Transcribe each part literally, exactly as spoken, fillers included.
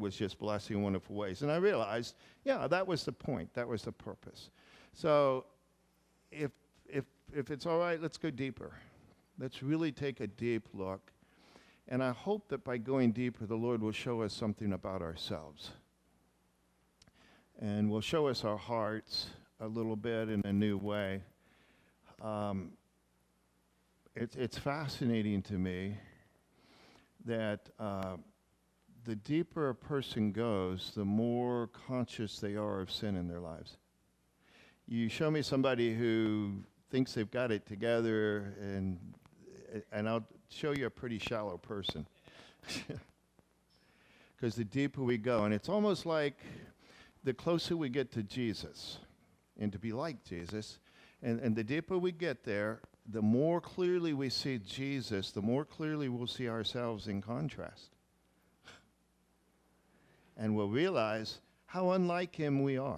was just blessing in wonderful ways. And I realized, yeah, that was the point. That was the purpose. So if, if, if it's all right, let's go deeper. Let's really take a deep look. And I hope that by going deeper, the Lord will show us something about ourselves. And will show us our hearts a little bit in a new way. Um, it's, it's fascinating to me that uh, the deeper a person goes, the more conscious they are of sin in their lives. You show me somebody who thinks they've got it together, and and I'll show you a pretty shallow person. Because the deeper we go, and it's almost like the closer we get to Jesus, and to be like Jesus, and, and the deeper we get there, the more clearly we see Jesus, the more clearly we'll see ourselves in contrast. And we'll realize how unlike him we are.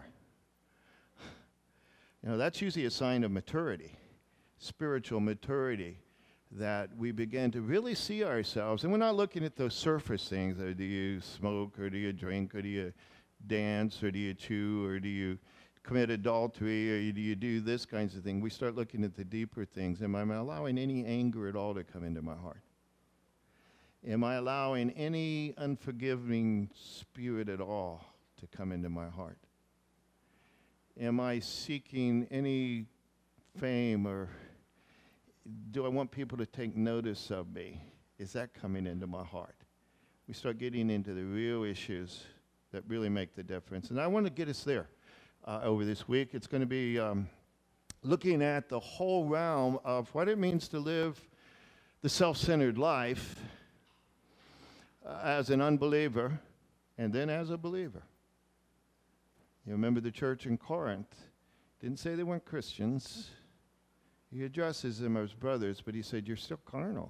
You know, that's usually a sign of maturity, spiritual maturity, that we begin to really see ourselves. And we're not looking at those surface things. Or do you smoke, or do you drink, or do you dance, or do you chew, or do you commit adultery, or do you do this kinds of thing? We start looking at the deeper things. Am I allowing any anger at all to come into my heart? Am I allowing any unforgiving spirit at all to come into my heart? Am I seeking any fame, or do I want people to take notice of me? Is that coming into my heart? We start getting into the real issues that really make the difference. And I want to get us there uh, over this week. It's going to be um, looking at the whole realm of what it means to live the self-centered life uh, as an unbeliever and then as a believer. You remember the church in Corinth didn't say they weren't Christians. He addresses them as brothers, but he said, you're still carnal.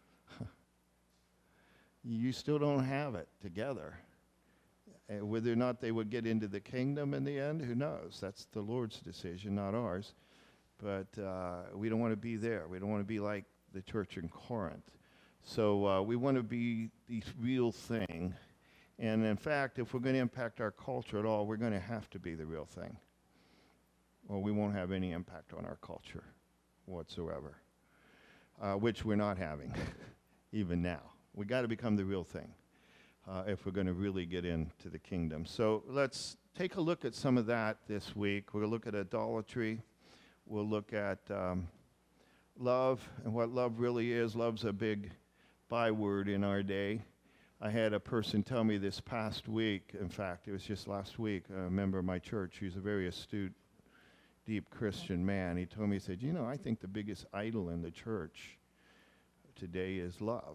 You still don't have it together. And whether or not they would get into the kingdom in the end, who knows? That's the Lord's decision, not ours. But uh, we don't want to be there. We don't want to be like the church in Corinth. So uh, we want to be the real thing. And in fact, if we're going to impact our culture at all, we're going to have to be the real thing, or we won't have any impact on our culture whatsoever, uh, which we're not having even now. We got to become the real thing uh, if we're going to really get into the kingdom. So let's take a look at some of that this week. We'll look at idolatry. We'll look at um, love and what love really is. Love's a big byword in our day. I had a person tell me this past week, in fact, it was just last week, a member of my church, who's a very astute, deep Christian man. He told me, he said, you know, I think the biggest idol in the church today is love.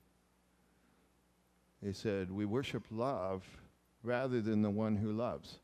He said, we worship love rather than the one who loves.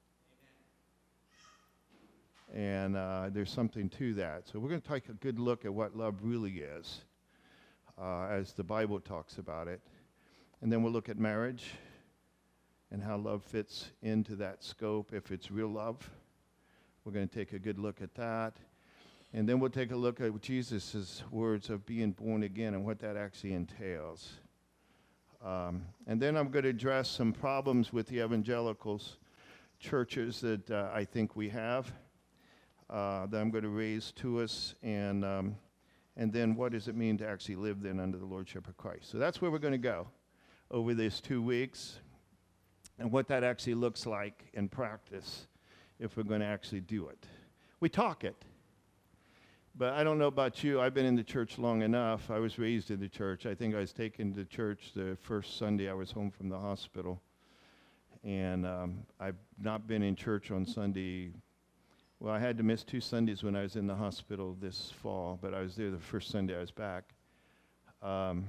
Amen. And uh, there's something to that. So we're going to take a good look at what love really is uh, as the Bible talks about it. And then we'll look at marriage and how love fits into that scope if it's real love. We're going to take a good look at that. And then we'll take a look at Jesus' words of being born again and what that actually entails. Um, and then I'm going to address some problems with the evangelicals churches that uh, I think we have, uh, that I'm going to raise to us. And, um, and then what does it mean to actually live then under the Lordship of Christ? So that's where we're going to go over these two weeks and what that actually looks like in practice if we're going to actually do it. We talk it, but I don't know about you. I've been in the church long enough. I was raised in the church. I think I was taken to church the first Sunday I was home from the hospital, and um, I've not been in church on Sunday. Well, I had to miss two Sundays when I was in the hospital this fall, but I was there the first Sunday I was back. Um,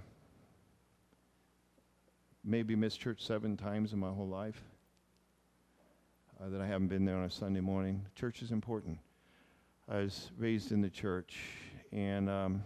maybe missed church seven times in my whole life. Uh, that I haven't been there on a Sunday morning. Church is important. I was raised in the church, and um,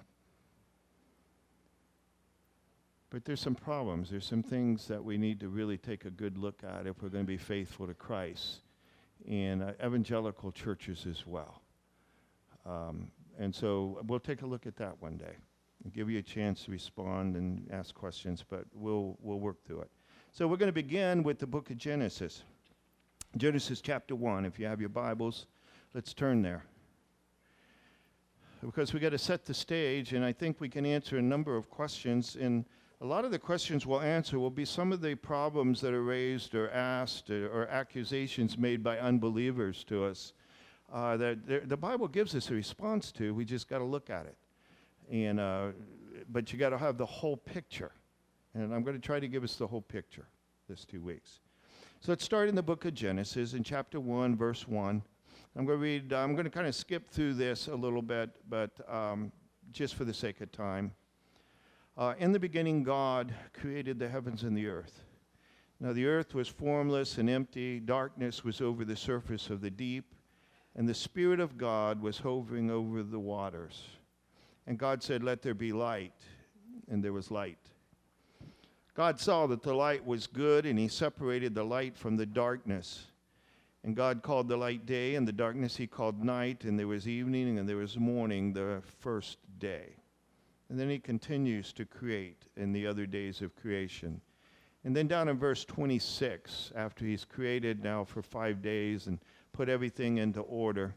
but there's some problems. There's some things that we need to really take a good look at if we're going to be faithful to Christ, in uh, evangelical churches as well. Um, and so we'll take a look at that one day and give you a chance to respond and ask questions, but we'll we'll work through it. So we're going to begin with the book of Genesis. Genesis chapter one. If you have your Bibles, let's turn there. Because we got to set the stage, and I think we can answer a number of questions. And a lot of the questions we'll answer will be some of the problems that are raised or asked or, or accusations made by unbelievers to us uh, that the Bible gives us a response to. We just got to look at it. And uh, but you got to have the whole picture. And I'm going to try to give us the whole picture this two weeks. So let's start in the book of Genesis in chapter one, verse one. I'm going to read, I'm going to kind of skip through this a little bit, but um, just for the sake of time. Uh, in the beginning, God created the heavens and the earth. Now the earth was formless and empty. Darkness was over the surface of the deep, and the Spirit of God was hovering over the waters. And God said, "Let there be light," and there was light. God saw that the light was good, and he separated the light from the darkness. And God called the light day, and the darkness he called night, and there was evening, and there was morning the first day. And then he continues to create in the other days of creation. And then down in verse twenty-six, after he's created now for five days and put everything into order,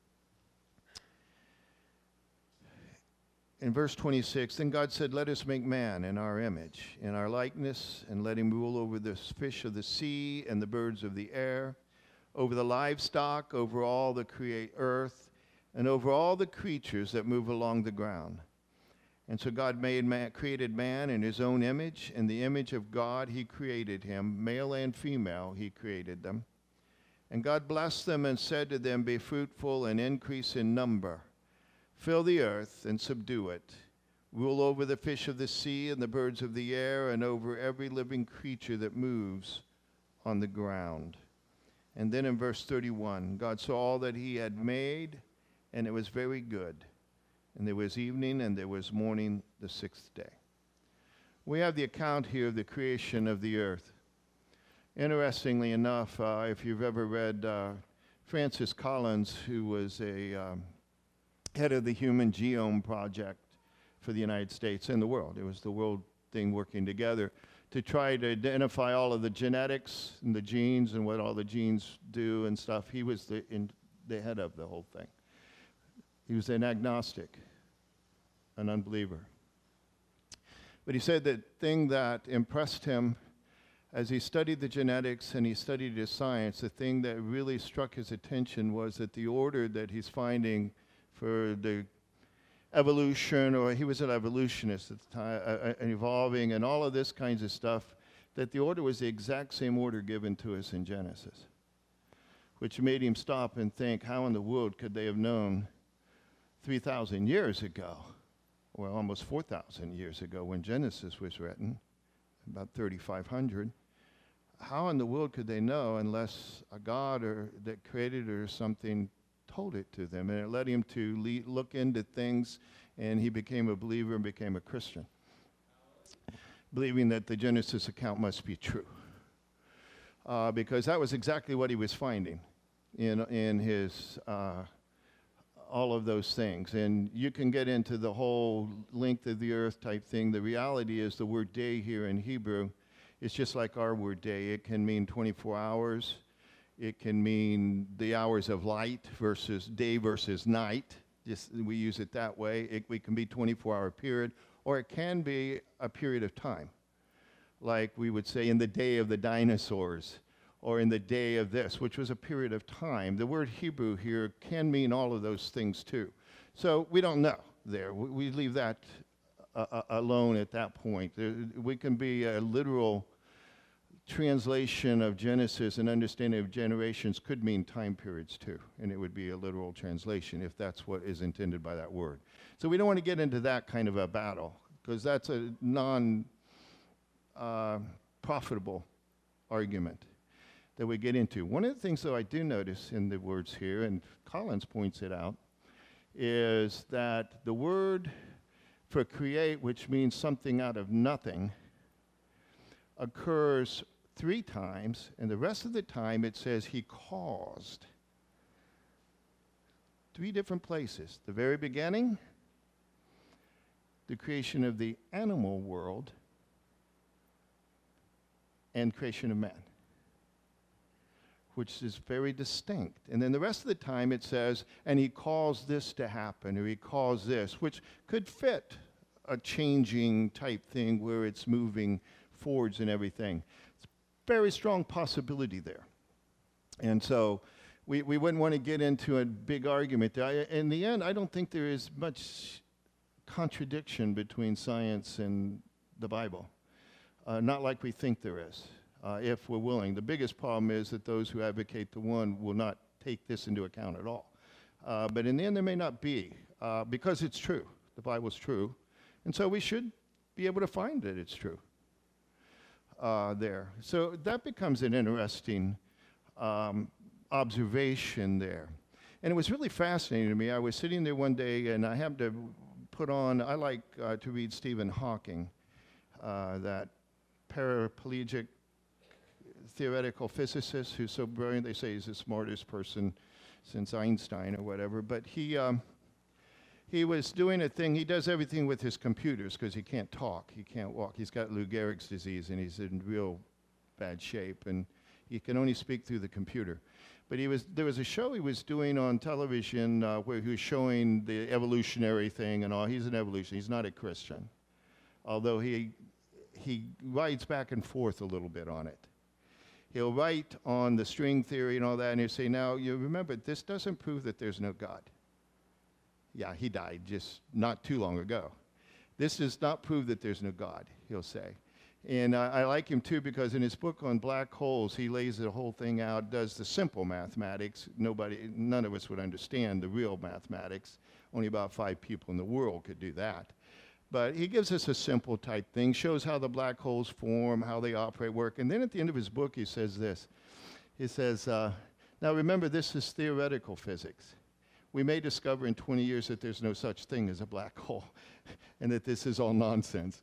in verse twenty-six, then God said, "Let us make man in our image, in our likeness, and let him rule over the fish of the sea and the birds of the air, over the livestock, over all the create earth, and over all the creatures that move along the ground." And so God made man, created man in his own image. In the image of God he created him. Male and female he created them. And God blessed them and said to them, "Be fruitful and increase in number. Fill the earth and subdue it. Rule over the fish of the sea and the birds of the air and over every living creature that moves on the ground." And then in verse thirty-one, God saw all that he had made, and it was very good. And there was evening and there was morning the sixth day. We have the account here of the creation of the earth. Interestingly enough, uh, if you've ever read uh, Francis Collins, who was a um, head of the Human Genome Project for the United States and the world. It was the world thing working together to try to identify all of the genetics and the genes and what all the genes do and stuff. He was the, in, the head of the whole thing. He was an agnostic, an unbeliever. But he said the thing that impressed him as he studied the genetics and he studied his science, the thing that really struck his attention was that the order that he's finding for the evolution, or he was an evolutionist at the time, uh, and evolving and all of this kinds of stuff, that the order was the exact same order given to us in Genesis, which made him stop and think, how in the world could they have known three thousand years ago, or almost four thousand years ago when Genesis was written, about thirty-five hundred, how in the world could they know unless a God or that created or something told it to them? And it led him to le- look into things, and he became a believer and became a Christian, believing that the Genesis account must be true. Uh, because that was exactly what he was finding in, in his, uh, all of those things. And you can get into the whole length of the earth type thing. The reality is the word day here in Hebrew is just like our word day. It can mean twenty-four hours. It can mean the hours of light versus day versus night. Just we use it that way. It, it can be twenty-four hour period, or it can be a period of time. Like we would say in the day of the dinosaurs, or in the day of this, which was a period of time. The word Hebrew here can mean all of those things too. So we don't know there. We, we leave that uh, uh, alone at that point. There, we can be a literal translation of Genesis and understanding of generations could mean time periods too, and it would be a literal translation if that's what is intended by that word. So we don't want to get into that kind of a battle, because that's a non-profitable uh, argument that we get into. One of the things, though, I do notice in the words here, and Collins points it out, is that the word for create, which means something out of nothing, occurs three times, and the rest of the time it says he caused. Three different places. The very beginning, the creation of the animal world, and creation of man, which is very distinct. And then the rest of the time it says, and he calls this to happen, or he calls this, which could fit a changing type thing where it's moving forwards and everything. It's a very strong possibility there. And so we, we wouldn't want to get into a big argument there. I, in the end, I don't think there is much contradiction between science and the Bible. Uh, not like we think there is, uh, if we're willing. The biggest problem is that those who advocate the one will not take this into account at all. Uh, but in the end, there may not be, uh, because it's true. The Bible's true. And so we should be able to find that it's true uh, there. So that becomes an interesting um, observation there. And it was really fascinating to me. I was sitting there one day, and I happened to put on, I like uh, to read Stephen Hawking, uh, that paraplegic theoretical physicist who's so brilliant. They say he's the smartest person since Einstein or whatever. But he, um, he was doing a thing. He does everything with his computers because he can't talk. He can't walk. He's got Lou Gehrig's disease, and he's in real bad shape. And he can only speak through the computer. But he was, there was a show he was doing on television uh, where he was showing the evolutionary thing and all. He's an evolutionist. He's not a Christian, although he, he writes back and forth a little bit on it. He'll write on the string theory and all that, and he'll say, now, you remember, this doesn't prove that there's no God. Yeah, he died just not too long ago. This does not prove that there's no God, he'll say. And uh, I like him, too, because in his book on black holes, he lays the whole thing out, does the simple mathematics. Nobody, none of us would understand the real mathematics. Only about five people in the world could do that. But he gives us a simple type thing, shows how the black holes form, how they operate, work. And then at the end of his book, he says this. He says, uh, now remember, this is theoretical physics. We may discover in twenty years that there's no such thing as a black hole and that this is all nonsense.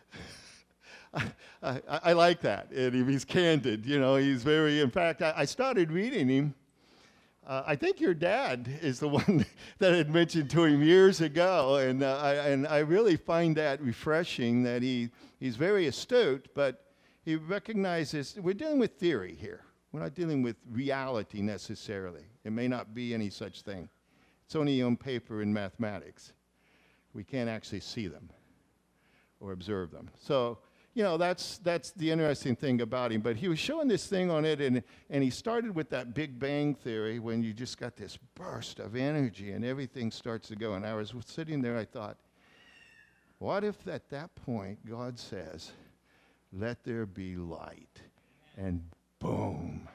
I, I, I like that. And he's candid, you know, he's very, in fact, I, I started reading him. Uh, I think your dad is the one that had mentioned to him years ago, and, uh, I, and I really find that refreshing that he, he's very astute, but he recognizes we're dealing with theory here. We're not dealing with reality necessarily. It may not be any such thing. It's only on paper in mathematics. We can't actually see them or observe them. So, you know, that's, that's the interesting thing about him. But he was showing this thing on it, and, and he started with that Big Bang theory when you just got this burst of energy and everything starts to go. And I was sitting there, I thought, what if at that point God says, let there be light, and boom.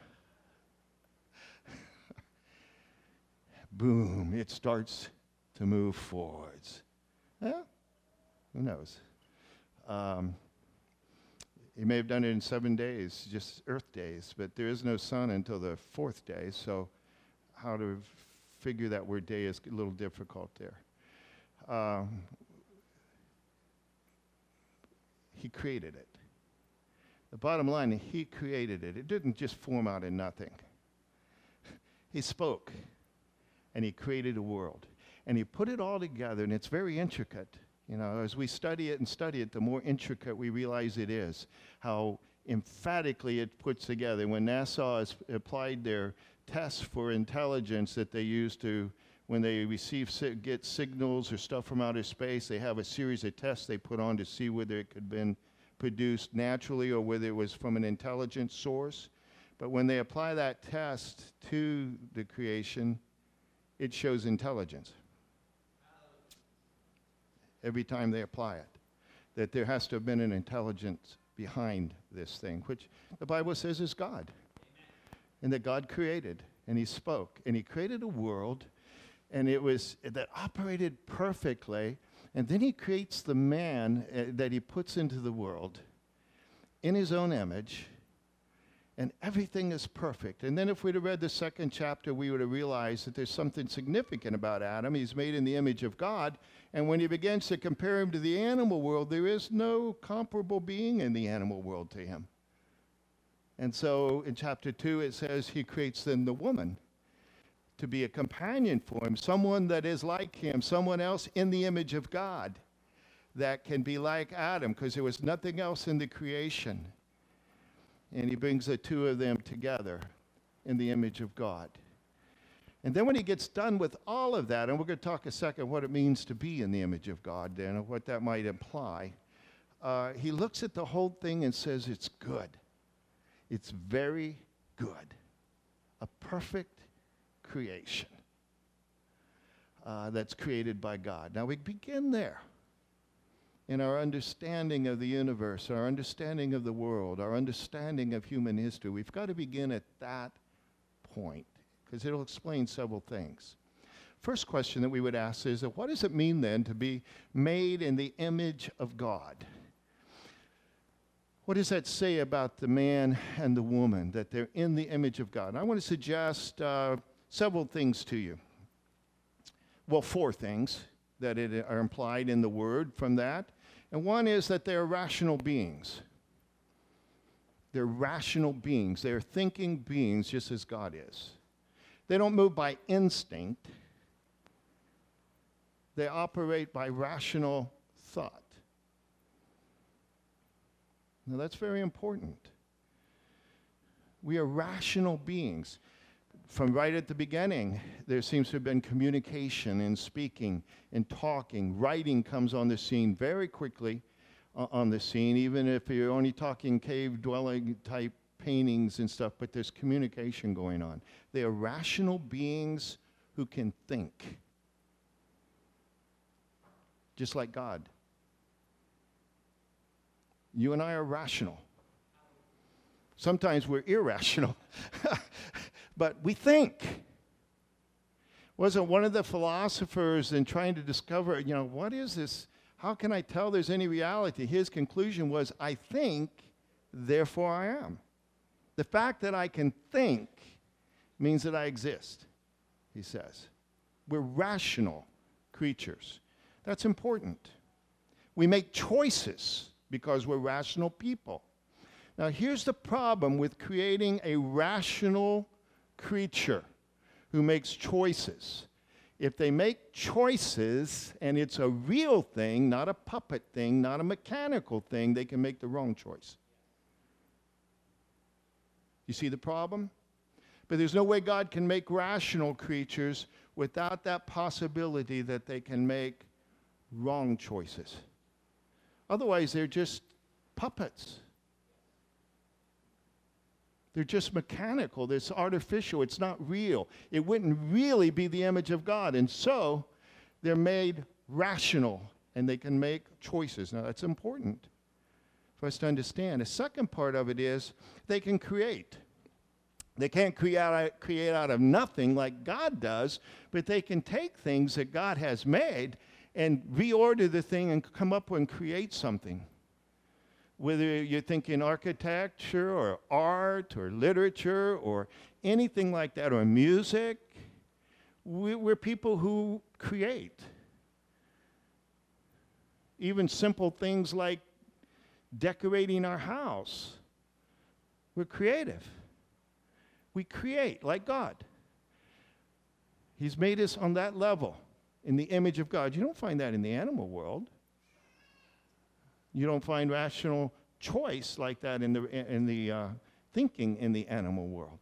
Boom, it starts to move forwards. Yeah, who knows? Um, He may have done it in seven days, just Earth days, but there is no sun until the fourth day, so how to f- figure that word day is a little difficult there. Um, he created it. The bottom line, he created it. It didn't just form out of nothing. He spoke, and he created a world, and he put it all together, and it's very intricate. You know, as we study it and study it, the more intricate we realize it is, how emphatically it puts together. When NASA has applied their tests for intelligence that they use to, when they receive, get signals or stuff from outer space, they have a series of tests they put on to see whether it could have been produced naturally or whether it was from an intelligent source. But when they apply that test to the creation, it shows intelligence. Every time they apply it, that there has to have been an intelligence behind this thing, which the Bible says is God. Amen. And that God created, and he spoke, and he created a world, and it was, that operated perfectly, and then he creates the man uh, that he puts into the world in his own image, and everything is perfect. And then if we'd have read the second chapter, we would have realized that there's something significant about Adam. He's made in the image of God. And when he begins to compare him to the animal world, there is no comparable being in the animal world to him. And so in chapter two, it says he creates then the woman to be a companion for him, someone that is like him, someone else in the image of God that can be like Adam, because there was nothing else in the creation. and he brings the two of them together in the image of God. And then when he gets done with all of that, and we're going to talk a second what it means to be in the image of God then, and what that might imply, uh, he looks at the whole thing and says, it's good. It's very good. A perfect creation uh, that's created by God. Now we begin there in our understanding of the universe, our understanding of the world, our understanding of human history. We've got to begin at that point, because it'll explain several things. First question that we would ask is, that what does it mean then to be made in the image of God? What does that say about the man and the woman, that they're in the image of God? And I want to suggest uh, several things to you. Well, four things that it are implied in the word from that. And one is that they're rational beings. They're rational beings. They're thinking beings just as God is. They don't move by instinct. They operate by rational thought. Now that's very important. We are rational beings. From right at the beginning, there seems to have been communication and speaking and talking. Writing comes on the scene very quickly uh, on the scene, even if you're only talking cave-dwelling type paintings and stuff, but there's communication going on. They are rational beings who can think, just like God. You and I are rational. Sometimes we're irrational, but we think. Wasn't one of the philosophers in trying to discover, you know, what is this? How can I tell there's any reality? His conclusion was, I think, therefore I am. The fact that I can think means that I exist, he says. We're rational creatures. That's important. We make choices because we're rational people. Now, here's the problem with creating a rational creature who makes choices. If they make choices and it's a real thing, not a puppet thing, not a mechanical thing, they can make the wrong choice. You see the problem? But there's no way God can make rational creatures without that possibility that they can make wrong choices. Otherwise, they're just puppets. They're just mechanical. It's artificial. It's not real. It wouldn't really be the image of God. And so they're made rational, and they can make choices. Now, that's important for us to understand. The second part of it is they can create. They can't create out, create out of nothing like God does, but they can take things that God has made and reorder the thing and come up and create something. Whether you're thinking architecture or art or literature or anything like that, or music, we're people who create. Even simple things like decorating our house. We're creative. We create like God. He's made us on that level, in the image of God. You don't find that in the animal world. You don't find rational choice like that in the, in the uh, thinking in the animal world.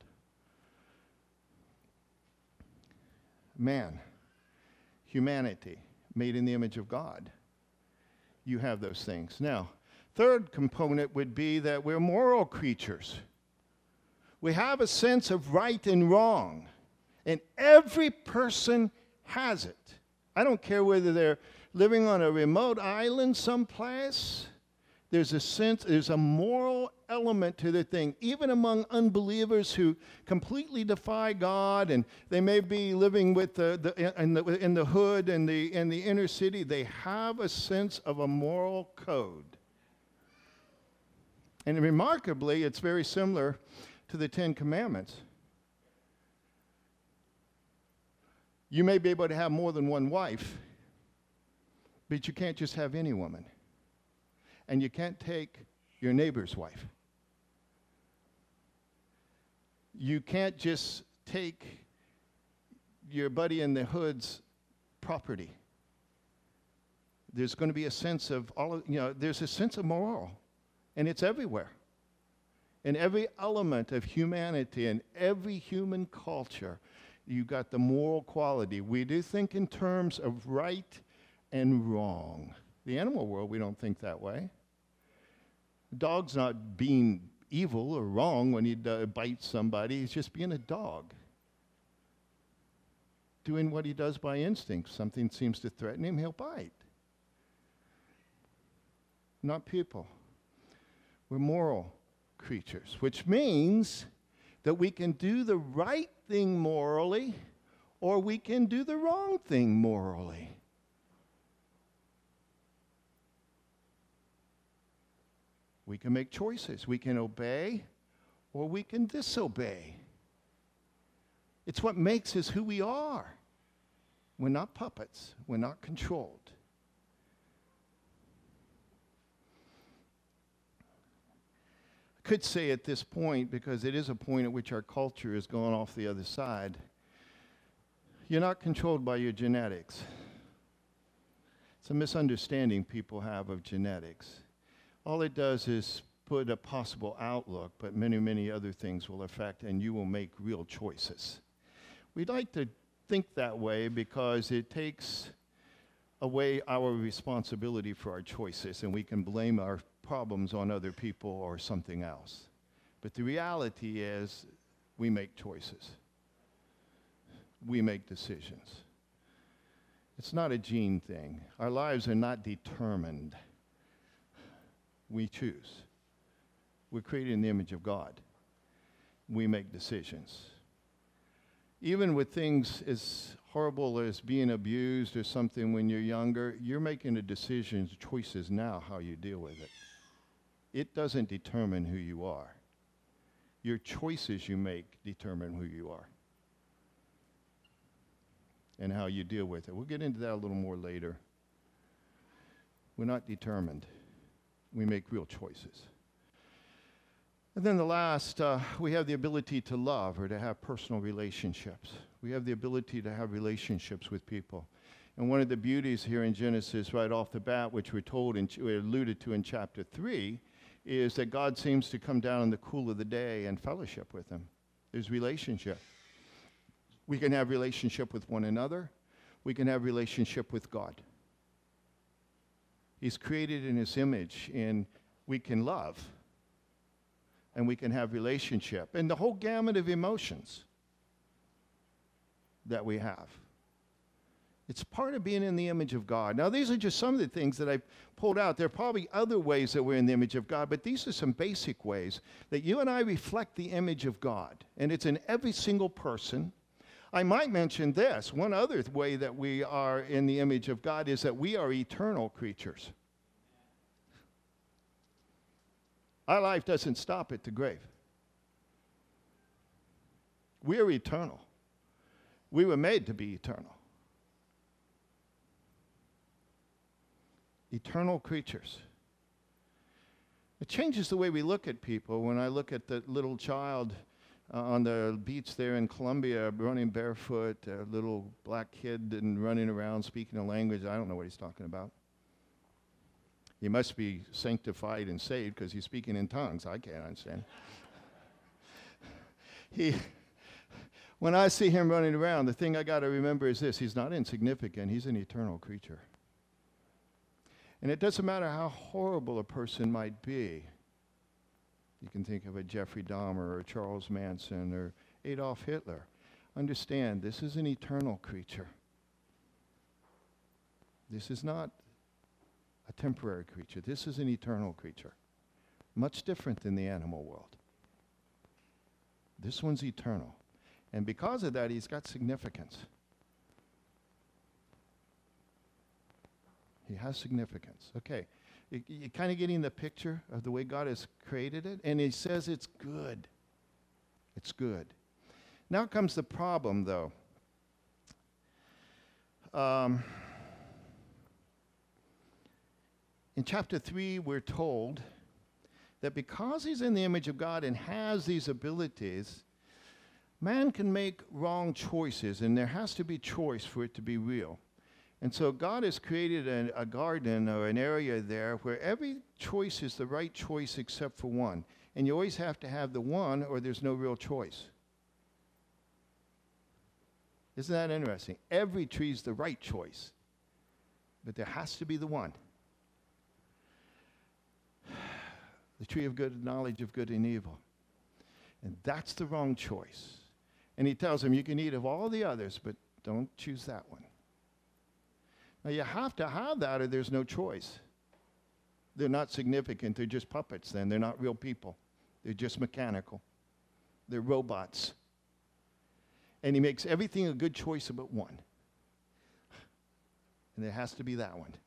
Man, humanity, made in the image of God. You have those things. Now, third component would be that we're moral creatures. We have a sense of right and wrong, and every person has it. I don't care whether they're living on a remote island someplace. There's a sense, there's a moral element to the thing. Even among unbelievers who completely defy God, and they may be living with the, the, in, the in the hood and the in the inner city, they have a sense of a moral code. And remarkably, it's very similar to the Ten Commandments. You may be able to have more than one wife, but you can't just have any woman. And you can't take your neighbor's wife. You can't just take your buddy in the hood's property. There's going to be a sense of all of, you know, there's a sense of moral, and it's everywhere. In every element of humanity and every human culture, you got the moral quality. We do think in terms of right and wrong. The animal world, we don't think that way. The dog's not being evil or wrong when he uh, bites somebody. He's just being a dog, doing what he does by instinct. Something seems to threaten him, he'll bite. Not people. We're moral creatures, which means that we can do the right thing morally, or we can do the wrong thing morally. We can make choices. We can obey, or we can disobey. It's what makes us who we are. We're not puppets. We're not controlled. I could say at this point, because it is a point at which our culture is going off the other side, you're not controlled by your genetics. It's a misunderstanding people have of genetics. All it does is put a possible outlook, but many, many other things will affect, and you will make real choices. We'd like to think that way because it takes away our responsibility for our choices, and we can blame our problems on other people or something else. But the reality is we make choices. We make decisions. It's not a gene thing. Our lives are not determined. We choose. We're created in the image of God. We make decisions. Even with things as horrible as being abused or something when you're younger, you're making the decisions, choices now how you deal with it. It doesn't determine who you are. Your choices you make determine who you are and how you deal with it. We'll get into that a little more later. We're not determined. We make real choices. And then the last, uh, we have the ability to love or to have personal relationships. We have the ability to have relationships with people. And one of the beauties here in Genesis right off the bat, which we're told and ch- we're alluded to in chapter three, is that God seems to come down in the cool of the day and fellowship with him. There's relationship. We can have relationship with one another. We can have relationship with God. He's created in his image, and we can love, and we can have relationship, and the whole gamut of emotions that we have. It's part of being in the image of God. Now, these are just some of the things that I've pulled out. There are probably other ways that we're in the image of God, but these are some basic ways that you and I reflect the image of God, and it's in every single person. I might mention this. One other way that we are in the image of God is that we are eternal creatures. Our life doesn't stop at the grave. We are eternal. We were made to be eternal. Eternal creatures. It changes the way we look at people. When I look at the little child uh, on the beach there in Colombia running barefoot, a little black kid and running around speaking a language, I don't know what he's talking about. He must be sanctified and saved because he's speaking in tongues. I can't understand. he, when I see him running around, the thing I got to remember is this: he's not insignificant. He's an eternal creature. And it doesn't matter how horrible a person might be. You can think of a Jeffrey Dahmer or Charles Manson or Adolf Hitler. Understand, this is an eternal creature. This is not a temporary creature. This is an eternal creature. Much different than the animal world. This one's eternal. And because of that, he's got significance. He has significance. Okay. You, you're kind of getting the picture of the way God has created it. And he says it's good. It's good. Now comes the problem, though. Um, in chapter three, we're told that because he's in the image of God and has these abilities, man can make wrong choices, and there has to be choice for it to be real. And so God has created a, a garden or an area there where every choice is the right choice except for one. And you always have to have the one or there's no real choice. Isn't that interesting? Every tree is the right choice, but there has to be the one. The tree of good, knowledge of good and evil. And that's the wrong choice. And he tells him, you can eat of all the others, but don't choose that one. Now you have to have that or there's no choice. They're not significant. They're just puppets then. They're not real people. They're just mechanical. They're robots. And he makes everything a good choice but one. And it has to be that one.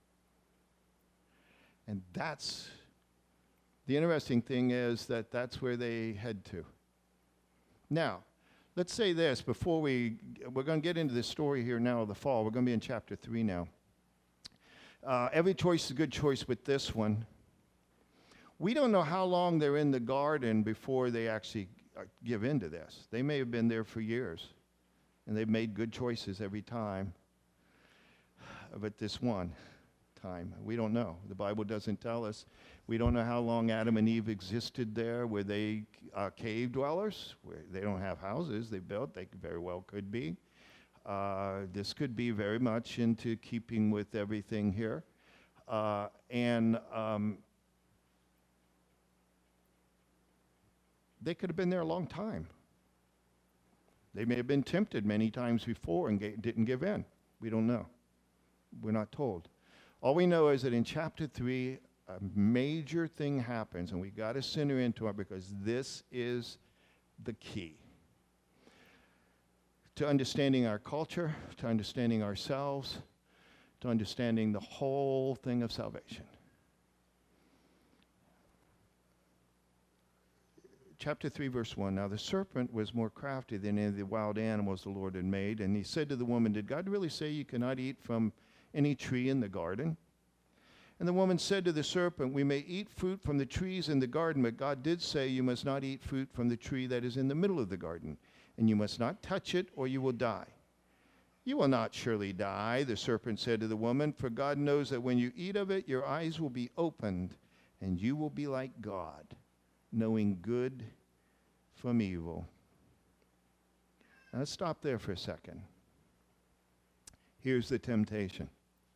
And that's, the interesting thing is that that's where they head to. Now, let's say this before we, we're going to get into this story here now of the fall. We're going to be in chapter three now. Uh, every choice is a good choice with this one. We don't know how long they're in the garden before they actually uh, give in to this. They may have been there for years, and they've made good choices every time. But this one time, we don't know. The Bible doesn't tell us. We don't know how long Adam and Eve existed there. Were they uh, cave dwellers? Where they don't have houses they built. They very well could be. Uh, this could be very much into keeping with everything here. Uh, and um, they could have been there a long time. They may have been tempted many times before and ga- didn't give in. We don't know. We're not told. All we know is that in chapter three, a major thing happens, and we got to center into it because this is the key to understanding our culture, to understanding ourselves, to understanding the whole thing of salvation. Chapter three, verse one. Now the serpent was more crafty than any of the wild animals the Lord had made, and he said to the woman, did God really say you cannot eat from any tree in the garden? And the woman said to the serpent, we may eat fruit from the trees in the garden, but God did say you must not eat fruit from the tree that is in the middle of the garden, and you must not touch it, or you will die. You will not surely die, the serpent said to the woman, for God knows that when you eat of it, your eyes will be opened, and you will be like God, knowing good from evil. Now let's stop there for a second. Here's the temptation.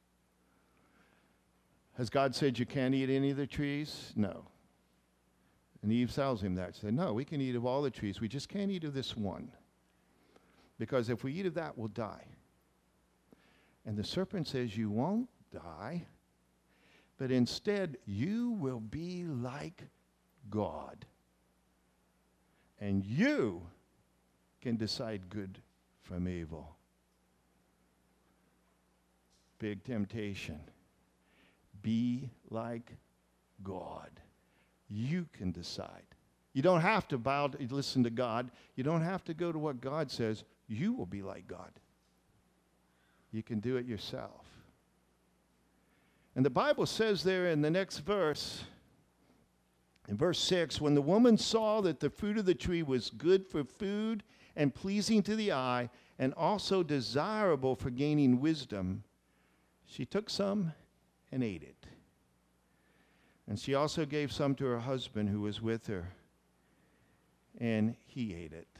Has God said you can't eat any of the trees? No. And Eve tells him that. She said, no, we can eat of all the trees. We just can't eat of this one. Because if we eat of that, we'll die. And the serpent says, you won't die, but instead you will be like God. And you can decide good from evil. Big temptation. Be like God. You can decide. You don't have to bow to listen to God. You don't have to go to what God says. You will be like God. You can do it yourself. And the Bible says there in the next verse, in verse six, when the woman saw that the fruit of the tree was good for food and pleasing to the eye and also desirable for gaining wisdom, she took some and ate it. And she also gave some to her husband who was with her, and he ate it.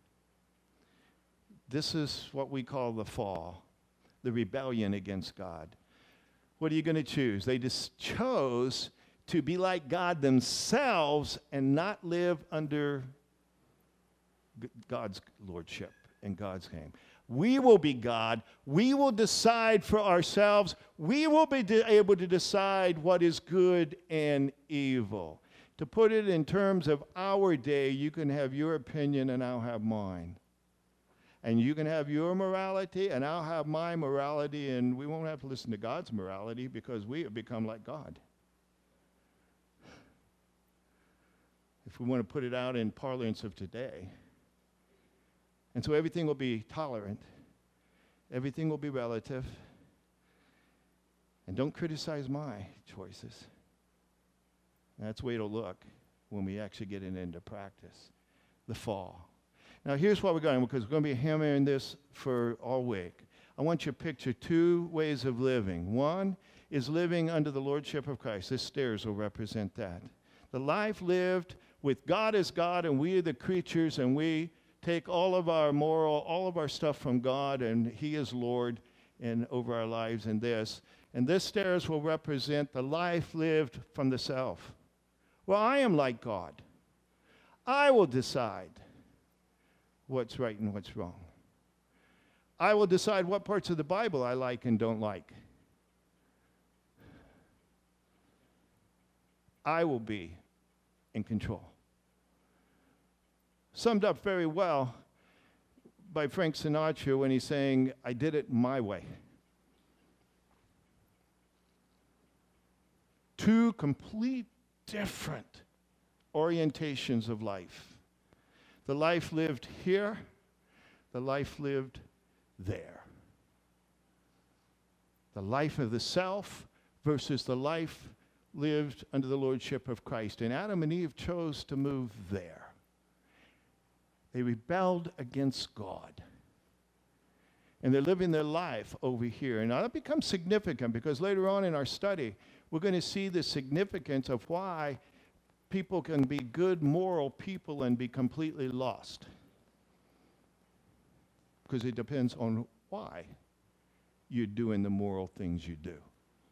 This is what we call the fall, the rebellion against God. What are you going to choose? They just chose to be like God themselves and not live under God's lordship and God's name. We will be God. We will decide for ourselves. We will be de- able to decide what is good and evil. To put it in terms of our day, you can have your opinion and I'll have mine. And you can have your morality and I'll have my morality, and we won't have to listen to God's morality because we have become like God. If we want to put it out in parlance of today. And so everything will be tolerant. Everything will be relative. And don't criticize my choices. That's the way it'll look when we actually get it into practice. The fall. Now here's what we're going, because we're going to be hammering this for all week. I want you to picture two ways of living. One is living under the lordship of Christ. This stairs will represent that. The life lived with God as God and we are the creatures, and we take all of our moral, all of our stuff from God, and he is Lord and over our lives in this. And this stairs will represent the life lived from the self. Well, I am like God. I will decide what's right and what's wrong. I will decide what parts of the Bible I like and don't like. I will be in control. Summed up very well by Frank Sinatra when he's saying, I did it my way. Two complete different orientations of life. The life lived here, the life lived there. The life of the self versus the life lived under the lordship of Christ. And Adam and Eve chose to move there. They rebelled against God. And they're living their life over here. And now that becomes significant because later on in our study, we're going to see the significance of why people can be good, moral people and be completely lost. Because it depends on why you're doing the moral things you do.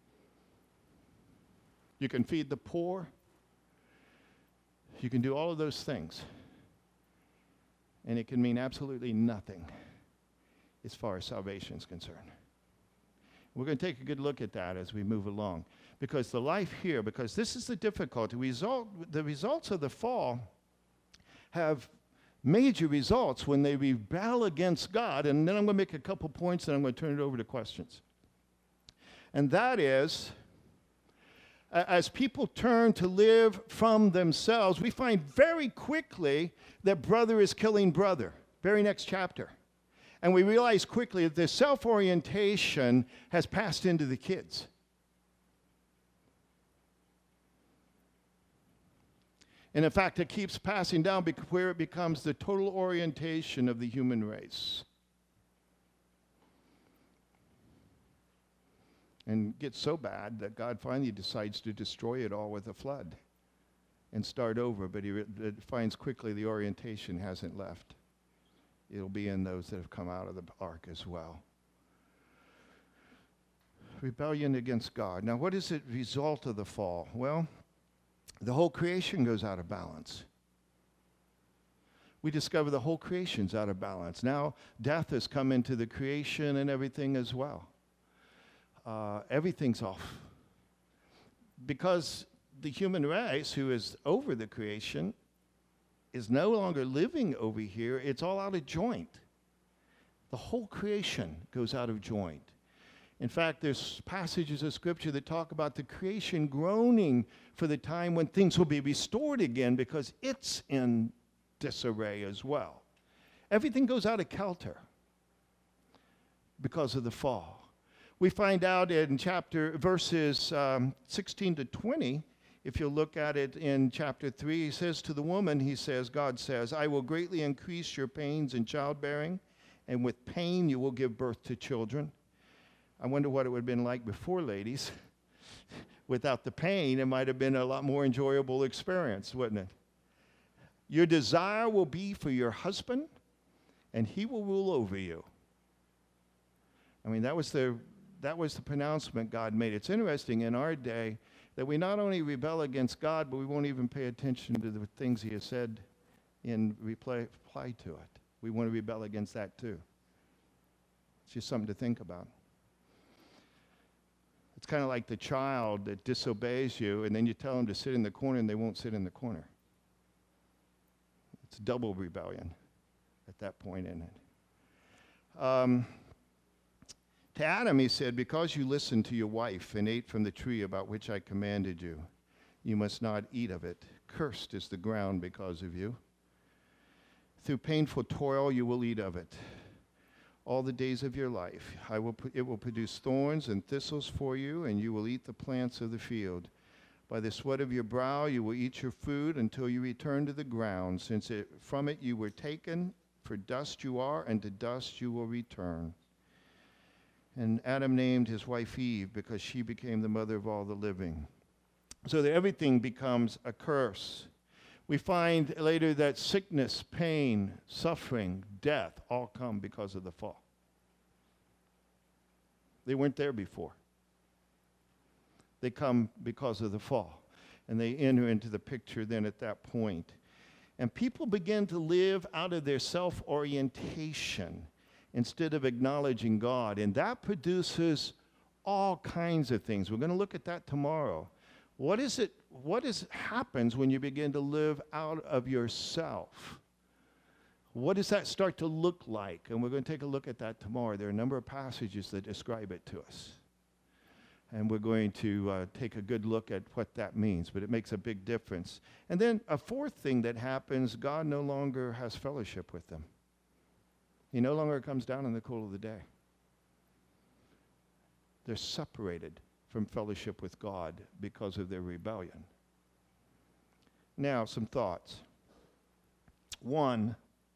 You can feed the poor. You can do all of those things. And it can mean absolutely nothing as far as salvation is concerned. We're going to take a good look at that as we move along. Because the life here, because this is the difficulty, result, the results of the fall have major results when they rebel against God. And then I'm going to make a couple points and I'm going to turn it over to questions. And that is, as people turn to live from themselves, we find very quickly that brother is killing brother. Very next chapter. And we realize quickly that this self-orientation has passed into the kids. And in fact, it keeps passing down where it becomes the total orientation of the human race. And gets so bad that God finally decides to destroy it all with a flood and start over. But he re- finds quickly the orientation hasn't left. It'll be in those that have come out of the ark as well. Rebellion against God. Now, what is the result of the fall? Well, the whole creation goes out of balance. We discover the whole creation's out of balance. Now, death has come into the creation and everything as well. Uh, everything's off. Because the human race, who is over the creation, is no longer living over here. It's all out of joint. The whole creation goes out of joint. In fact, there's passages of Scripture that talk about the creation groaning for the time when things will be restored again because it's in disarray as well. Everything goes out of kilter because of the fall. We find out in chapter verses um, sixteen to twenty, if you look at it in chapter three, he says to the woman, he says, God says, I will greatly increase your pains in childbearing, and with pain you will give birth to children. I wonder what it would have been like before, ladies. Without the pain, it might have been a lot more enjoyable experience, wouldn't it? Your desire will be for your husband, and he will rule over you. I mean, that was the that was the pronouncement God made. It's interesting in our day that we not only rebel against God, but we won't even pay attention to the things he has said in reply, reply to it. We want to rebel against that too. It's just something to think about. It's kind of like the child that disobeys you, and then you tell them to sit in the corner, and they won't sit in the corner. It's double rebellion at that point in it. Um, to Adam, he said, because you listened to your wife and ate from the tree about which I commanded you, you must not eat of it. Cursed is the ground because of you. Through painful toil you will eat of it all the days of your life. I will pu- it will produce thorns and thistles for you, and you will eat the plants of the field. By the sweat of your brow you will eat your food until you return to the ground, since it, from it you were taken. For dust you are, and to dust you will return. And Adam named his wife Eve because she became the mother of all the living. So that everything becomes a curse. We find later that sickness, pain, suffering, death all come because of the fall. They weren't there before. They come because of the fall. And they enter into the picture then at that point. And people begin to live out of their self-orientation instead of acknowledging God. And that produces all kinds of things. We're going to look at that tomorrow. What is it, what is happens when you begin to live out of yourself? What does that start to look like? And we're going to take a look at that tomorrow. There are a number of passages that describe it to us. And we're going to uh, take a good look at what that means, but it makes a big difference. And then a fourth thing that happens, God no longer has fellowship with them. He no longer comes down in the cool of the day. They're separated from fellowship with God because of their rebellion. Now, some thoughts. One,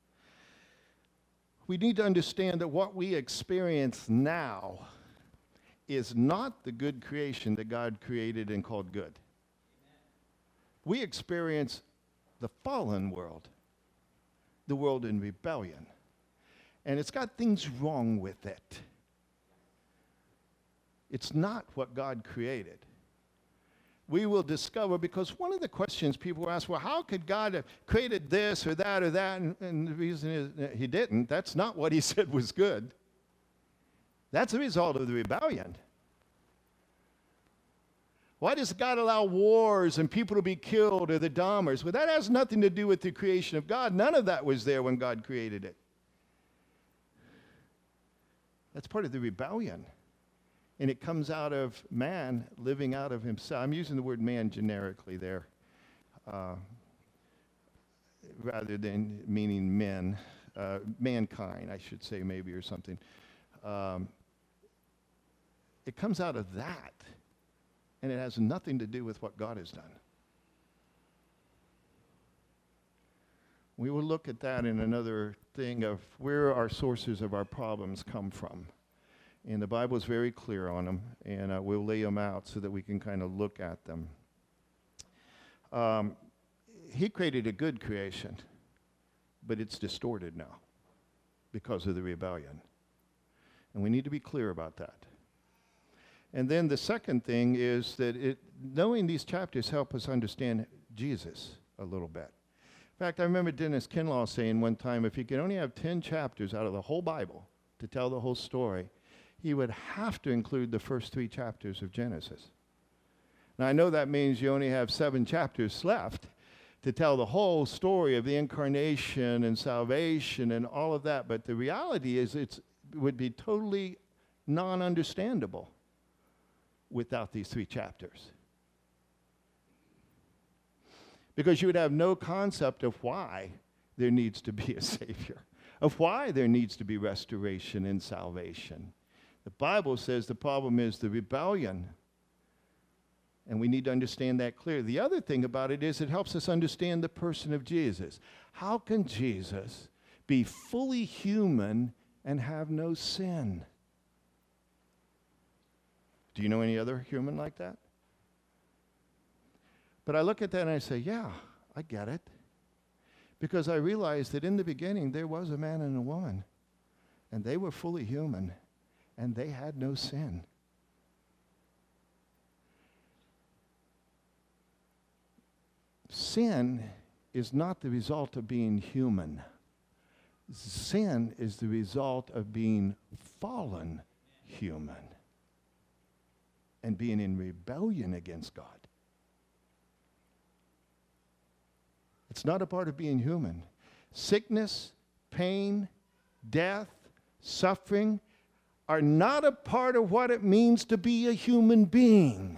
we need to understand that what we experience now is not the good creation that God created and called good. We experience the fallen world, the world in rebellion, and it's got things wrong with it. It's not what God created. We will discover, because one of the questions people ask, well, how could God have created this or that or that? And, and the reason is that he didn't. That's not what he said was good. That's the result of the rebellion. Why does God allow wars and people to be killed or the Dahmers? Well, that has nothing to do with the creation of God. None of that was there when God created it. That's part of the rebellion. And it comes out of man living out of himself. I'm using the word man generically there, uh, rather than meaning men. Uh, mankind, I should say, maybe, or something. Um, it comes out of that, and it has nothing to do with what God has done. We will look at that in another thing of where our sources of our problems come from. And the Bible is very clear on them, and uh, we'll lay them out so that we can kind of look at them. Um, he created a good creation, but it's distorted now because of the rebellion. And we need to be clear about that. And then the second thing is that it, knowing these chapters help us understand Jesus a little bit. In fact, I remember Dennis Kinlaw saying one time, if you could only have ten chapters out of the whole Bible to tell the whole story, he would have to include the first three chapters of Genesis. Now, I know that means you only have seven chapters left to tell the whole story of the incarnation and salvation and all of that, but the reality is it's, it would be totally non-understandable without these three chapters. Because you would have no concept of why there needs to be a Savior, of why there needs to be restoration and salvation. The Bible says the problem is the rebellion, and we need to understand that clearly. The other thing about it is it helps us understand the person of Jesus. How can Jesus be fully human and have no sin? Do you know any other human like that? But I look at that and I say, yeah, I get it. Because I realize that in the beginning there was a man and a woman, and they were fully human, and they had no sin. Sin is not the result of being human. Sin is the result of being fallen human and being in rebellion against God. It's not a part of being human. Sickness, pain, death, suffering are not a part of what it means to be a human being.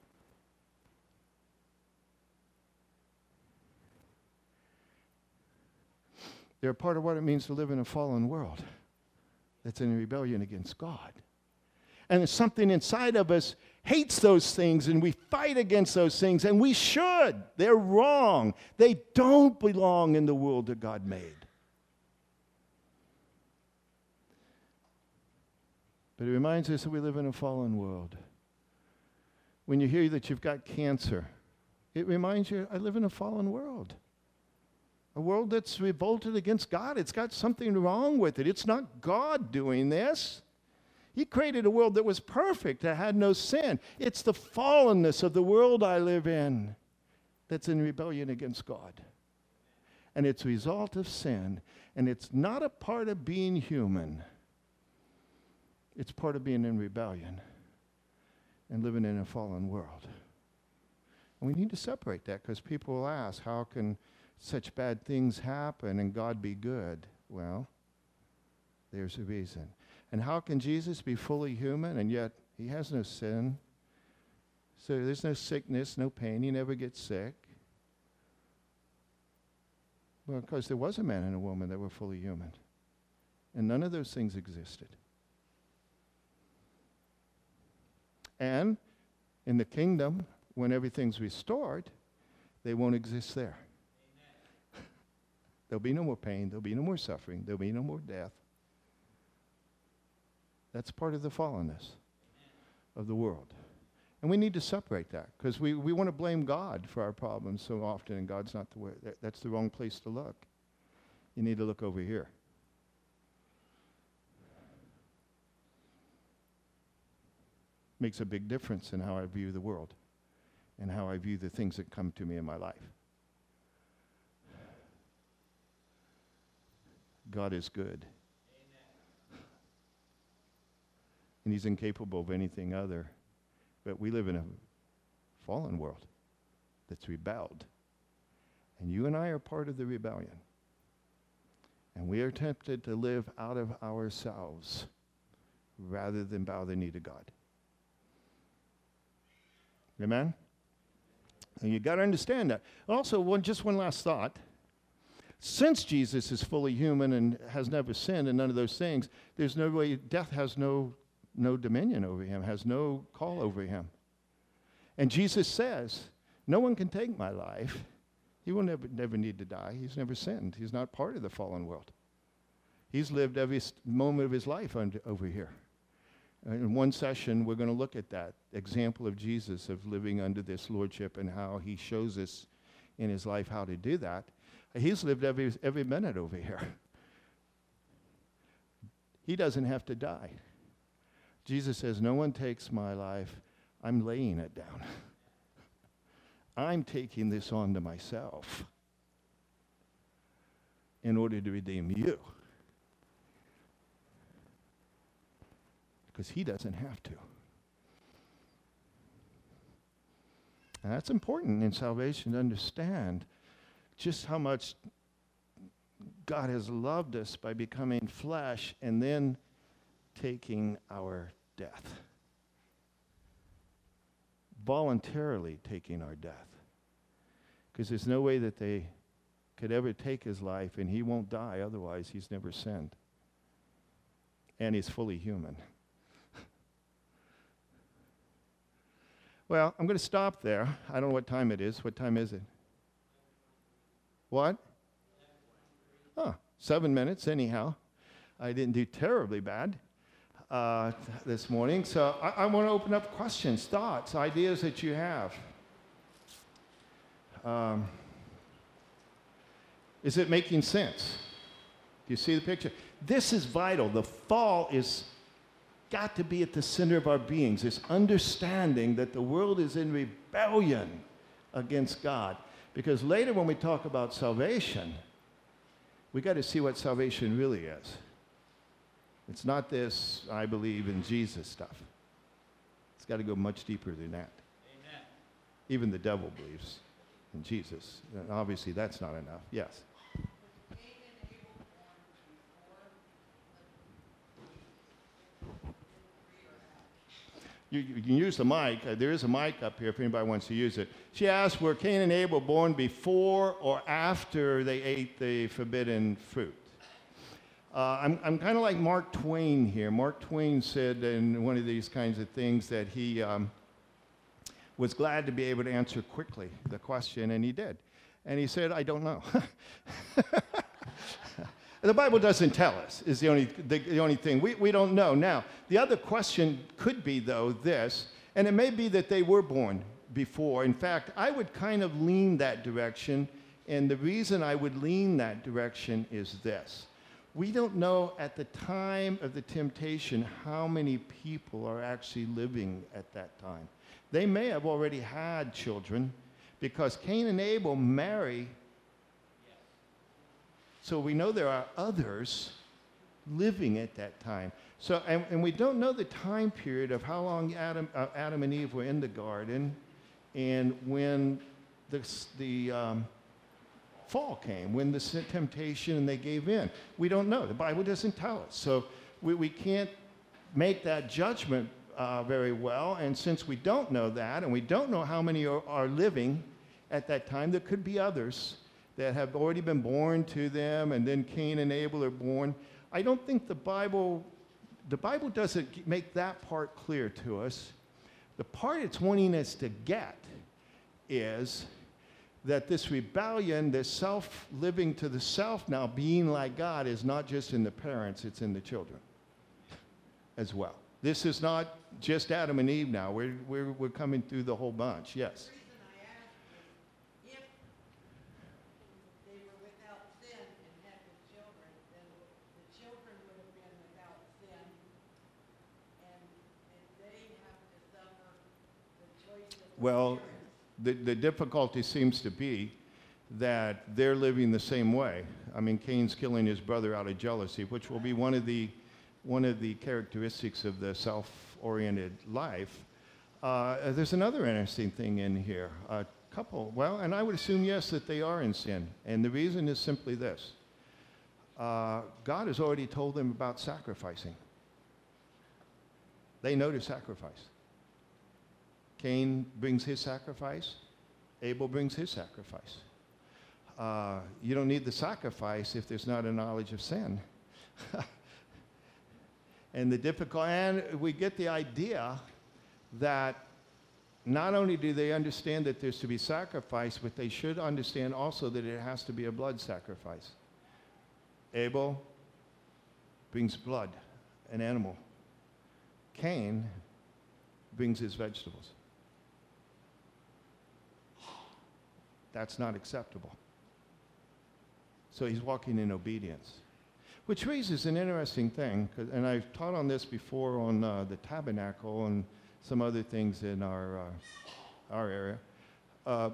They're a part of what it means to live in a fallen world that's in rebellion against God. And there's something inside of us hates those things, and we fight against those things, and we should. They're wrong. They don't belong in the world that God made. But it reminds us that we live in a fallen world. When you hear that you've got cancer, it reminds you, I live in a fallen world. A world that's revolted against God. It's got something wrong with it. It's not God doing this. He created a world that was perfect, that had no sin. It's the fallenness of the world I live in that's in rebellion against God. And it's a result of sin. And it's not a part of being human. It's part of being in rebellion and living in a fallen world. And we need to separate that, because people will ask, how can such bad things happen and God be good? Well, there's a reason. And how can Jesus be fully human and yet he has no sin? So there's no sickness, no pain. He never gets sick. Well, because there was a man and a woman that were fully human. And none of those things existed. And in the kingdom, when everything's restored, they won't exist there. There'll be no more pain. There'll be no more suffering. There'll be no more death. That's part of the fallenness of the world. And we need to separate that, because we, we want to blame God for our problems so often, and God's not the way. That, that's the wrong place to look. You need to look over here. Makes a big difference in how I view the world and how I view the things that come to me in my life. God is good. Amen. And he's incapable of anything other. But we live in a fallen world that's rebelled. And you and I are part of the rebellion. And we are tempted to live out of ourselves rather than bow the knee to God. Amen? And you got to understand that. Also, one, just one last thought. Since Jesus is fully human and has never sinned and none of those things, there's no way, death has no no dominion over him, has no call over him. And Jesus says, no one can take my life. He will never, never need to die. He's never sinned. He's not part of the fallen world. He's lived every moment of his life under, over here. In one session, we're going to look at that example of Jesus of living under this lordship and how he shows us in his life how to do that. He's lived every, every minute over here. He doesn't have to die. Jesus says, no one takes my life. I'm laying it down. I'm taking this on to myself in order to redeem you. Because he doesn't have to. And that's important in salvation to understand just how much God has loved us by becoming flesh and then taking our death. Voluntarily taking our death. Because there's no way that they could ever take his life and he won't die, otherwise he's never sinned. And he's fully human. Well, I'm going to stop there. I don't know what time it is. What time is it? What? Oh, seven minutes anyhow. I didn't do terribly bad uh, this morning. So I, I want to open up questions, thoughts, ideas that you have. Um, is it making sense? Do you see the picture? This is vital. The fall is got to be at the center of our beings, this understanding that the world is in rebellion against God. Because later when we talk about salvation, we got to see what salvation really is. It's not this, I believe in Jesus stuff. It's got to go much deeper than that. Amen. Even the devil believes in Jesus. And obviously that's not enough. Yes? You, you can use the mic. Uh, there is a mic up here if anybody wants to use it. She asked, were Cain and Abel born before or after they ate the forbidden fruit? Uh, I'm, I'm kind of like Mark Twain here. Mark Twain said in one of these kinds of things that he um, was glad to be able to answer quickly the question, and he did. And he said, I don't know. The Bible doesn't tell us, is the only, the, the only thing. We, we don't know. Now, the other question could be, though, this, and it may be that they were born before. In fact, I would kind of lean that direction And the reason I would lean that direction is this. We don't know at the time of the temptation how many people are actually living at that time. They may have already had children because Cain and Abel marry. So we know there are others living at that time. So, and, and we don't know the time period of how long Adam, uh, Adam and Eve were in the garden and when the, the um, fall came, when the temptation and they gave in. We don't know. The Bible doesn't tell us. So we, we can't make that judgment uh, very well. And since we don't know that, and we don't know how many are, are living at that time, there could be others that have already been born to them, and then Cain and Abel are born. I don't think the Bible, the Bible doesn't make that part clear to us. The part it's wanting us to get is that this rebellion, this self-living to the self now, being like God, is not just in the parents, it's in the children as well. This is not just Adam and Eve now. We're, we're, we're coming through the whole bunch, yes. Well, the, the difficulty seems to be that they're living the same way. I mean, Cain's killing his brother out of jealousy, which will be one of the, one of the characteristics of the self-oriented life. Uh, there's another interesting thing in here. A couple, well, and I would assume, yes, that they are in sin. And the reason is simply this. Uh, God has already told them about sacrificing. They know to sacrifice. Cain brings his sacrifice. Abel brings his sacrifice. Uh, you don't need the sacrifice if there's not a knowledge of sin. And the difficult, and we get the idea that not only do they understand that there's to be sacrifice, but they should understand also that it has to be a blood sacrifice. Abel brings blood, an animal. Cain brings his vegetables. That's not acceptable. So he's walking in obedience, which raises an interesting thing, and I've taught on this before on uh, the tabernacle and some other things in our, uh, our area. Uh,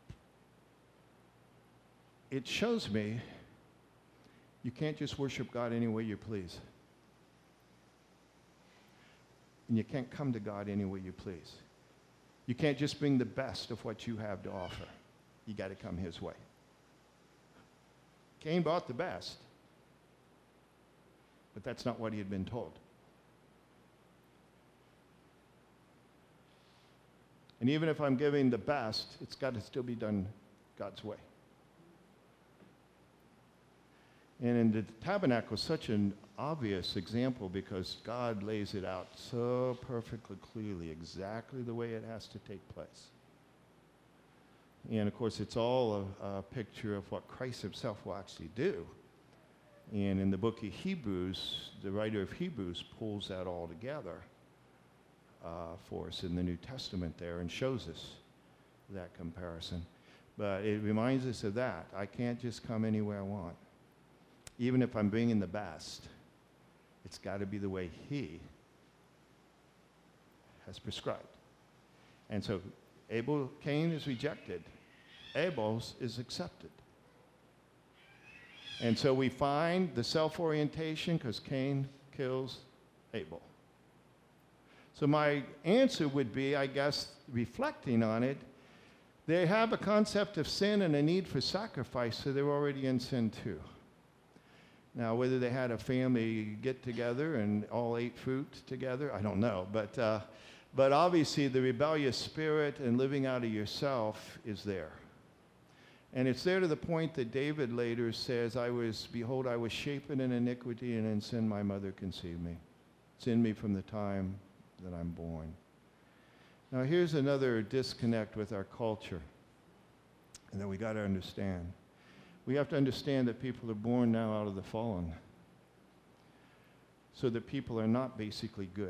it shows me you can't just worship God any way you please. And you can't come to God any way you please. You can't just bring the best of what you have to offer. You got to come his way. Cain brought the best, but that's not what he had been told. And even if I'm giving the best, it's got to still be done God's way. And in the tabernacle is such an obvious example because God lays it out so perfectly clearly, exactly the way it has to take place. And of course, it's all a, a picture of what Christ himself will actually do. And in the book of Hebrews, the writer of Hebrews pulls that all together uh, for us in the New Testament there and shows us that comparison. But it reminds us of that. I can't just come anywhere I want. Even if I'm bringing the best, it's got to be the way he has prescribed. And so Abel, Cain is rejected. Abel's is accepted. And so we find the self-orientation because Cain kills Abel. So my answer would be, I guess, reflecting on it, they have a concept of sin and a need for sacrifice, so they're already in sin too. Now, whether they had a family get together and all ate fruit together, I don't know. But, uh, but obviously, the rebellious spirit and living out of yourself is there. And it's there to the point that David later says, I was, behold, I was shapen in iniquity, and in sin my mother conceived me. It's in me from the time that I'm born. Now, here's another disconnect with our culture, and that we got to understand. We have to understand that people are born now out of the fallen, so that people are not basically good.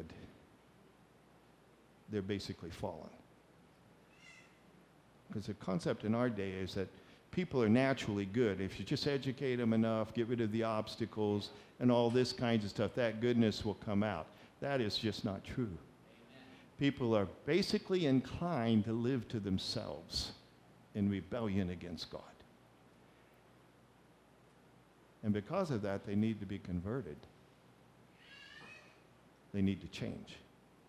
They're basically fallen. Because the concept in our day is that people are naturally good. If you just educate them enough, get rid of the obstacles and all this kinds of stuff, that goodness will come out. That is just not true. Amen. People are basically inclined to live to themselves in rebellion against God. And because of that, they need to be converted. They need to change.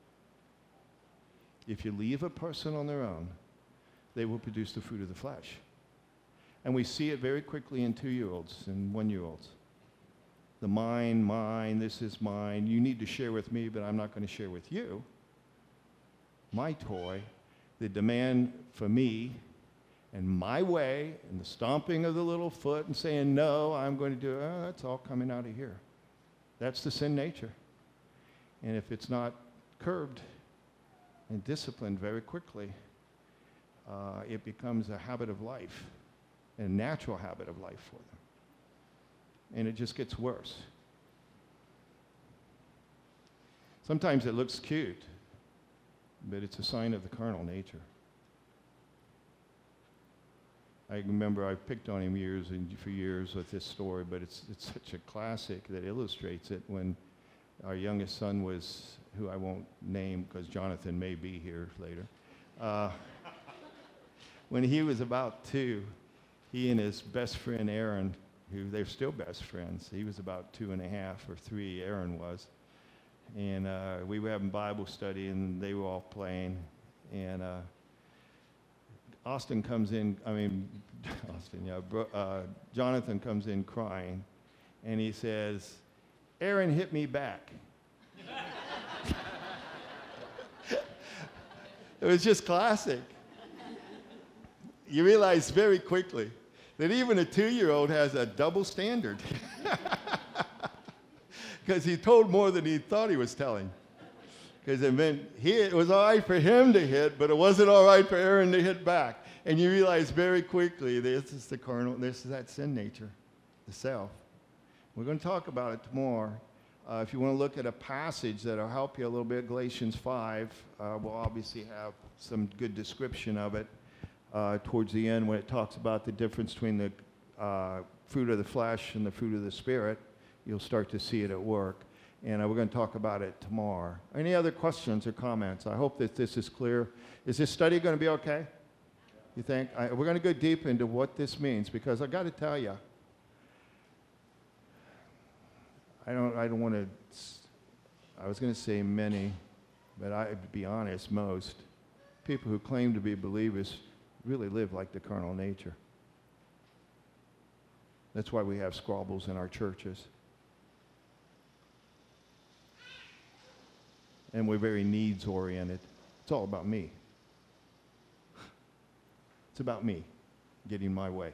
If you leave a person on their own, they will produce the fruit of the flesh. And we see it very quickly in two-year-olds and one-year-olds. The mine, mine, this is mine. You need to share with me, but I'm not going to share with you. My toy, the demand for me and my way, and the stomping of the little foot and saying, no, I'm going to do it. Oh, that's all coming out of here. That's the sin nature. And if it's not curbed and disciplined very quickly, uh, it becomes a habit of life, a natural habit of life for them. And it just gets worse. Sometimes it looks cute, but it's a sign of the carnal nature. I remember I picked on him years and for years with this story, but it's it's such a classic that illustrates it. When our youngest son was, who I won't name because Jonathan may be here later, uh, when he was about two, he and his best friend Aaron, who they're still best friends, he was about two and a half or three, Aaron was, and uh, we were having Bible study and they were all playing, and uh, Austin comes in, I mean, Austin, yeah, bro, uh, Jonathan comes in crying, and he says, Aaron hit me back. It was just classic. You realize very quickly that even a two-year-old has a double standard. Because he told more than he thought he was telling. Because it meant he, it was all right for him to hit, but it wasn't all right for Aaron to hit back. And you realize very quickly this is the carnal, this is that sin nature, the self. We're going to talk about it tomorrow. Uh, if you want to look at a passage that'll help you a little bit, Galatians five, uh, we'll obviously have some good description of it uh, towards the end when it talks about the difference between the uh, fruit of the flesh and the fruit of the Spirit. You'll start to see it at work. And uh, we're going to talk about it tomorrow. Any other questions or comments? I hope that this is clear. Is this study going to be okay? You think? I, we're going to go deep into what this means, because I got to tell you, I don't, I don't want to, I was going to say many, but I, to be honest, most people who claim to be believers really live like the carnal nature. That's why we have squabbles in our churches. And we're very needs-oriented. It's all about me. It's about me getting my way,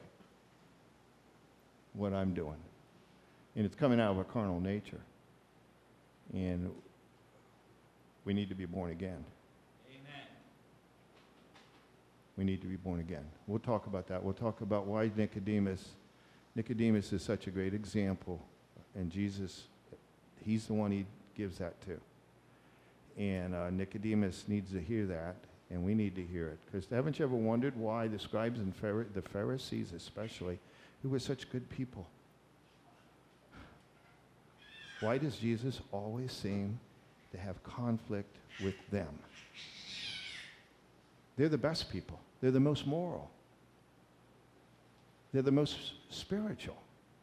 what I'm doing. And it's coming out of a carnal nature. And we need to be born again. Amen. We need to be born again. We'll talk about that. We'll talk about why Nicodemus, Nicodemus is such a great example. And Jesus, he's the one he gives that to. And uh, Nicodemus needs to hear that, and we need to hear it. Because haven't you ever wondered why the scribes and Phara- the Pharisees especially, who were such good people, why does Jesus always seem to have conflict with them? They're the best people. They're the most moral. They're the most spiritual.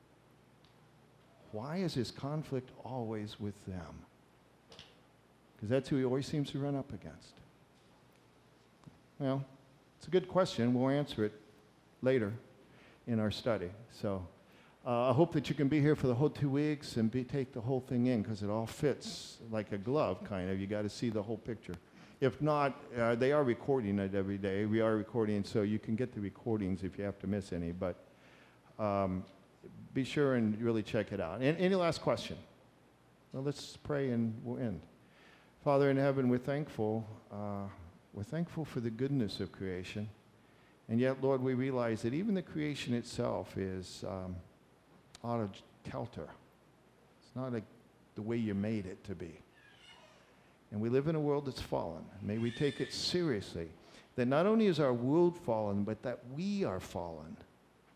Why is his conflict always with them? Because that's who he always seems to run up against. Well, it's a good question. We'll answer it later in our study. So uh, I hope that you can be here for the whole two weeks and be, take the whole thing in, because it all fits like a glove, kind of. You got to see the whole picture. If not, uh, they are recording it every day. We are recording, so you can get the recordings if you have to miss any. But um, be sure and really check it out. And any last question? Well, let's pray and we'll end. Father in heaven, we're thankful. Uh, we're thankful for the goodness of creation. And yet, Lord, we realize that even the creation itself is um, out of kilter. It's not a, the way you made it to be. And we live in a world that's fallen. May we take it seriously, that not only is our world fallen, but that we are fallen.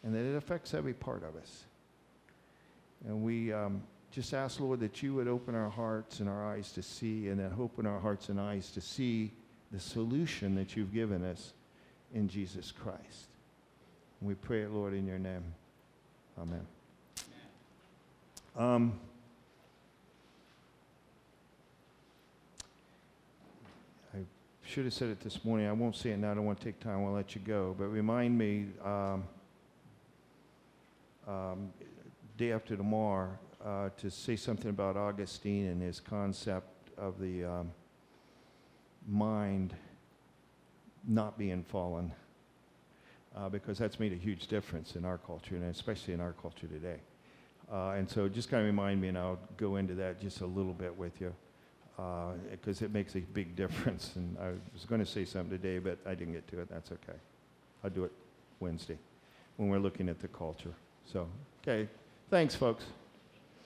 and that it affects every part of us. And we um, just ask, Lord, that you would open our hearts and our eyes to see, and then open our hearts and eyes to see the solution that you've given us in Jesus Christ. And we pray it, Lord, in your name. Amen. Um, I should have said it this morning. I won't say it now. I don't want to take time. I'll let you go. But remind me, um, um, day after tomorrow, uh, to say something about Augustine and his concept of the um, mind not being fallen, uh, because that's made a huge difference in our culture, and especially in our culture today. Uh, and so just kind of remind me, and I'll go into that just a little bit with you, because uh, it makes a big difference. And I was going to say something today, but I didn't get to it. That's okay. I'll do it Wednesday when we're looking at the culture. So, okay. Thanks, folks.